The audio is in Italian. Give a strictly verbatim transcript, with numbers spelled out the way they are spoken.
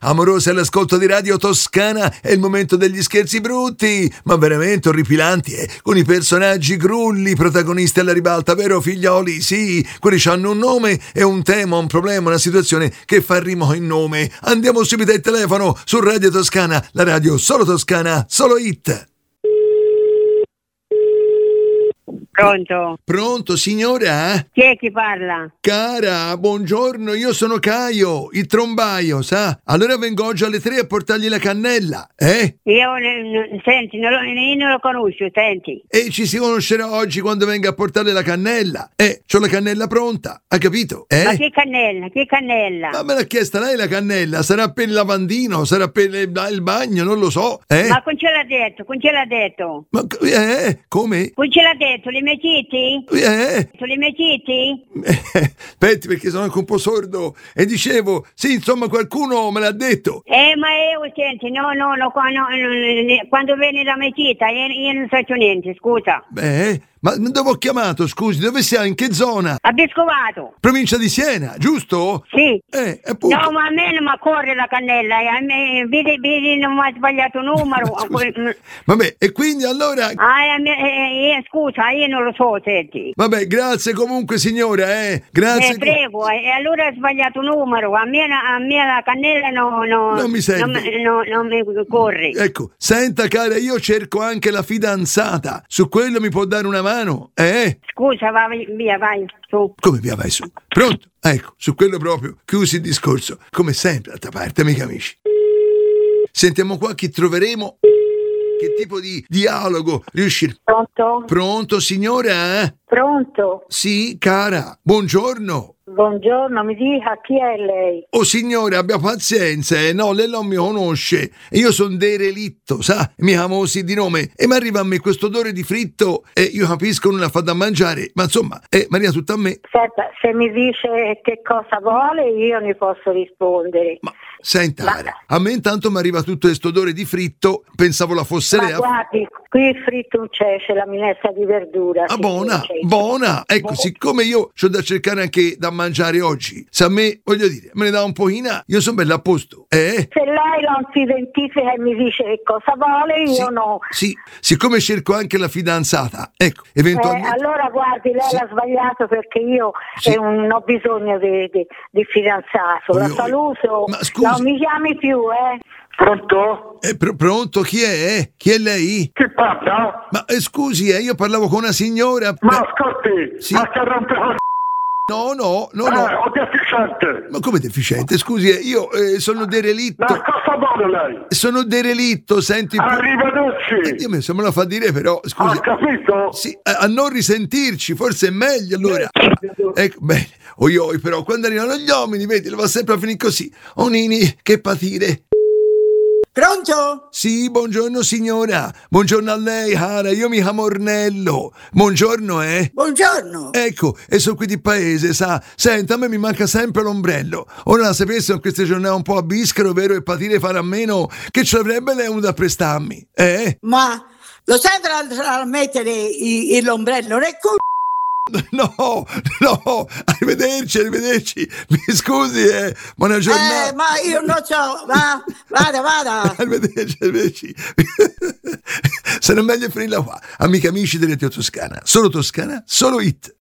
amorosa all'ascolto di Radio Toscana, è il momento degli scherzi brutti, ma veramente orripilanti, eh? Con i personaggi grulli, protagonisti alla ribalta, vero figlioli? Sì, quelli hanno un nome e un tema, un problema, una situazione che fa rimo in nome. Andiamo subito al telefono su Radio Toscana, la radio solo toscana, solo hit. Pronto? Pronto, signora? Chi è che parla? Cara, buongiorno, io sono Caio, il trombaio, sa? Allora vengo oggi alle tre a portargli la cannella, eh? Io, n- senti, non lo, io non lo conosco, senti. E ci si conoscerà oggi quando venga a portarle la cannella. Eh, c'ho la cannella pronta, ha capito? Eh? Ma che cannella? Che cannella? Ma me l'ha chiesta lei la cannella? Sarà per il lavandino, sarà per il il bagno, non lo so, eh? Ma con ce l'ha detto, con ce l'ha detto? Ma, eh, come? Con ce l'ha detto, li mettiti? Eh? Tu li mettiti? Eh, aspetti perché sono anche un po' sordo e dicevo, sì, insomma qualcuno me l'ha detto. Eh, ma io, senti, no, no, no, qua- no, no, no, quando viene la metita, io, io non faccio niente, scusa. Beh, ma dove ho chiamato, scusi, dove sei, in che zona? A Vescovato? Provincia di Siena, giusto? Sì. Eh, appunto. No, ma a me non mi corre la cannella, eh, a me, vedi, vedi, non mi ha sbagliato numero. Scusi. Vabbè, e quindi allora... Ah, a me, eh, eh, scusa, io non lo so, senti. Vabbè, grazie comunque signora, eh, grazie. Eh, prego, e eh, allora ha sbagliato numero, a me, a me la cannella no, no, Non mi serve. Non, no, non mi corre. Ecco, senta cara, io cerco anche la fidanzata, su quello mi può dare una mano, eh? Scusa, vai via, vai, su. Come via, vai su. Pronto? Ecco, su quello proprio, chiusi il discorso, come sempre, d'altra parte, amici amici. Sentiamo qua chi troveremo, che tipo di dialogo riusciremo. Pronto? Pronto, signora? Pronto? Sì, cara, buongiorno. Buongiorno, mi dica chi è lei? Oh signore, abbia pazienza, eh? No, lei non mi conosce. Io sono derelitto, sa? Mi chiamo così di nome. E mi arriva a me questo odore di fritto e io capisco non la fa da mangiare, ma insomma, eh, Maria tutta a me. Aspetta, se mi dice che cosa vuole io ne posso rispondere. Ma senta, Ma- cara, a me intanto mi arriva tutto questo odore di fritto, pensavo la fosse Ma lei. a- guardi, qui il fritto non c'è, c'è la minestra di verdura. Ah, che buona, c'è. buona. Ecco, Buona. siccome io c'ho da cercare anche da mangiare oggi, se a me, voglio dire, me ne dà un pochino, io sono bello a posto, eh? Se lei non si identifica e mi dice che cosa vuole, io Sì, no. sì, siccome cerco anche la fidanzata, ecco, Eh, eventualmente... allora guardi, lei Sì. l'ha sbagliato perché io Sì. eh, non ho bisogno di, di- di fidanzato. La Oi, oi. saluto. Ma scusi. Non mi chiami più, eh? Pronto? È pr- pronto? Chi è? Chi è lei? Chi parla? Ma eh, scusi, eh, io parlavo con una signora... Ma Eh, ascolti, sì. ma stai rompendo il no, no, no, c***o, no. eh, o deficiente? Ma come deficiente? Scusi, eh, io eh, sono derelitto. Ma cosa vuole lei? Sono derelitto, senti... Arrivederci. Eh, Dio mio, se me lo fa dire però, scusi... Ha capito? Sì, a, a non risentirci, forse è meglio allora. Ecco, bene. Oi, oi, però quando arrivano gli uomini, vedi, lo va sempre a finire così. Oh Nini, che patire. Pronto? Sì, buongiorno signora. Buongiorno a lei, cara. Io mi chiamo Ornello. Buongiorno, eh. Buongiorno. Ecco, e sono qui di paese, sa. Senta, a me mi manca sempre l'ombrello. Ora la sapesse in queste giornate un po' a biscaro, vero, e patire fare a meno, che ci avrebbe lei uno da prestarmi, eh? Ma lo sai andare a mettere i- l'ombrello nel culo? No, no, arrivederci, arrivederci. Mi scusi, eh. Buona giornata. Eh, ma io non so. Va, vada, vada. Arrivederci, arrivederci. Sarà meglio finirla qua. Amiche amici della Radio Toscana. Solo Toscana, solo hit.